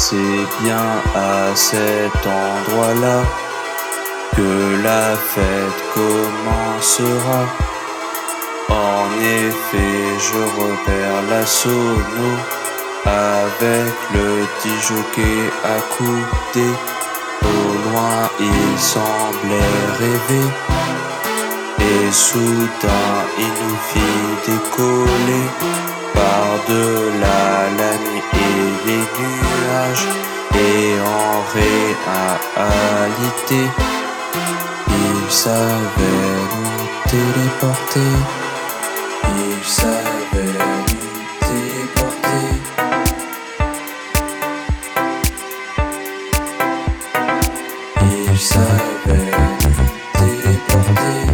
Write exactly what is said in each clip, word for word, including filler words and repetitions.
C'est bien à cet endroit-là que la fête commencera. En effet, je repère la sono avec le petit jockey accoudé. Au loin, il semblait rêver. Et soudain, il nous fit décoller par-delà la nuit et les nuages. Et en réalité, il savait nous téléporter. Il savait nous téléporter. Il savait nous téléporter.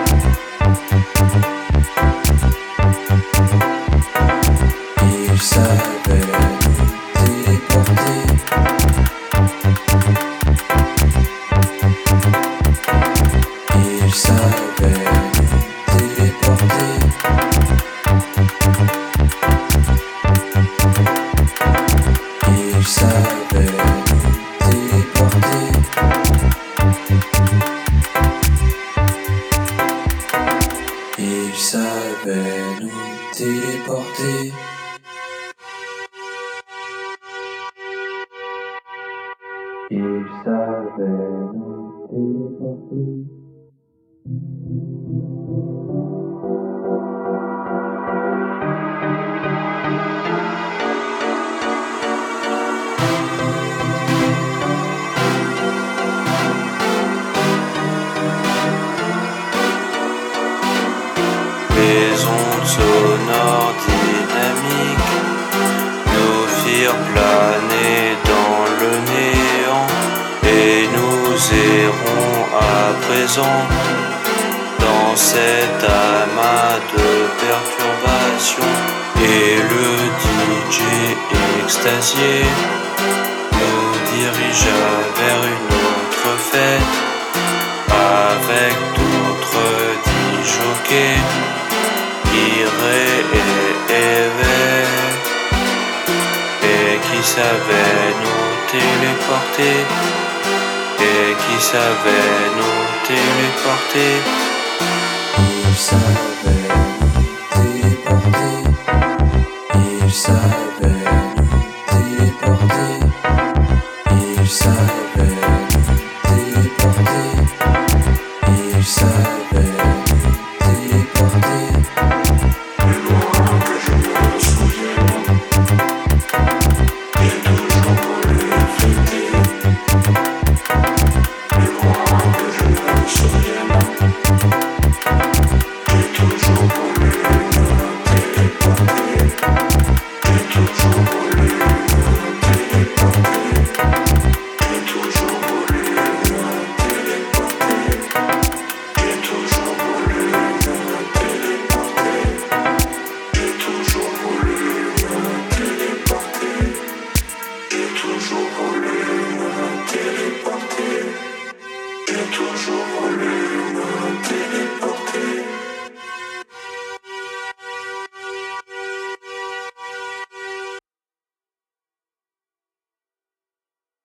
Il savait nous téléporter. Il savait nous téléporter. Il savait nous téléporter. Il savait nous téléporter. Il savait nous téléporter. Les ondes sonores dynamiques nous firent planer dans le néant, et nous errons à présent dans cet amas de perturbations. Et le D J extasié nous dirigea vers une autre fête avec d'autres dix jockeys qui rêvaient et qui savaient nous téléporter, et qui savaient nous téléporter. Il savait